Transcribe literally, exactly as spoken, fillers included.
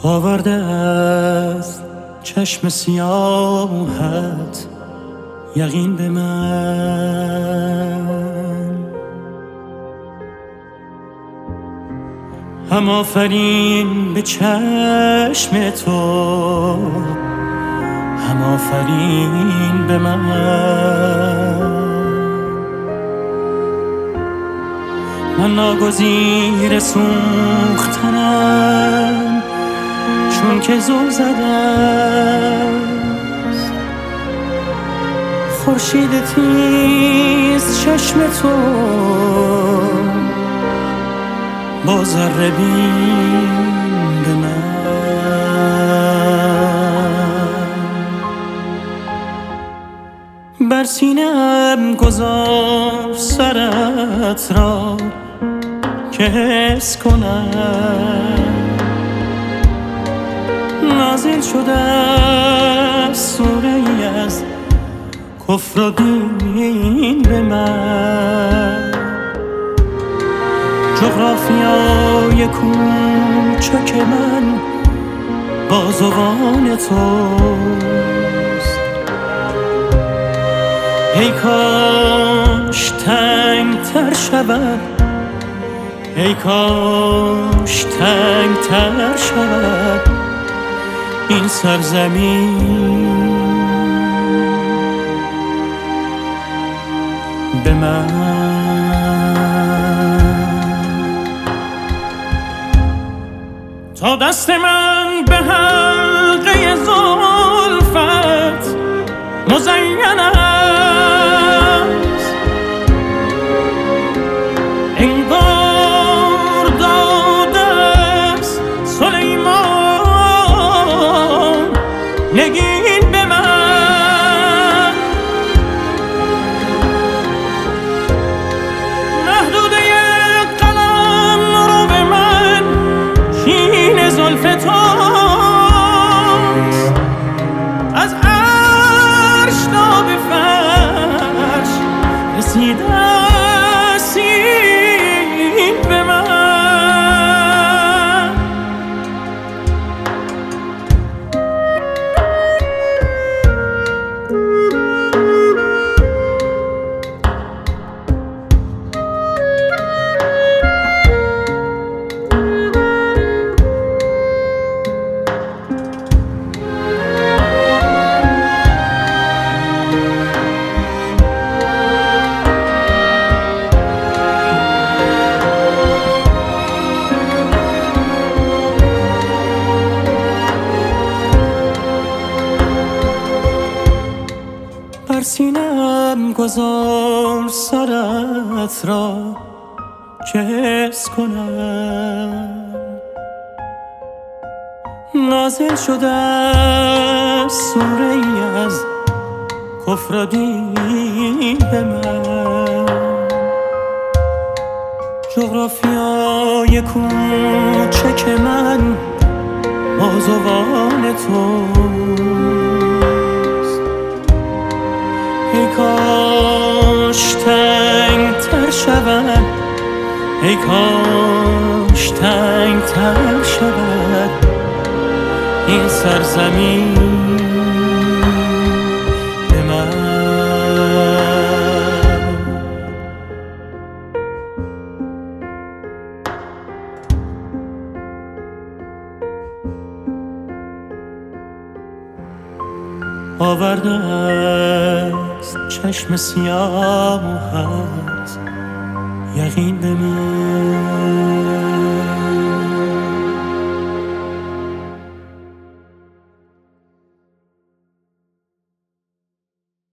آورده از چشم سیاهت یقین به من. هم آفرین به چشم تو، هم آفرین به من. من ناگزیر سوختنم چون که زل زدست خورشید تیز چشم تو با ذره بین به من. بر سینه‌ام گذار سرت را که حس کنم نازل شده است سوره‌ای از کفر و دین به من. جغرافیای کوچک من بازوان توست. ای کاش تنگ‌تر شود، ای کاش تنگ‌تر شود این سرزمین به من. تا دست من به حلقه زلفت مزین است، انگار داده است سلیمان نگین به من. محدوده قلم رو به من کین زلف توست. از عرش تا به فرش رسیده است این به من. بر سینه‌ام گذار سرت را که حس کنم نازل شده است سوره‌ای از کفر و دین به من. جغرافیای کوچک من بازوان توست. ای کاش تنگ‌تر شود، ای کاش تنگ‌تر شود این سرزمین به من. آورده است چشم سیاهت یقین به من.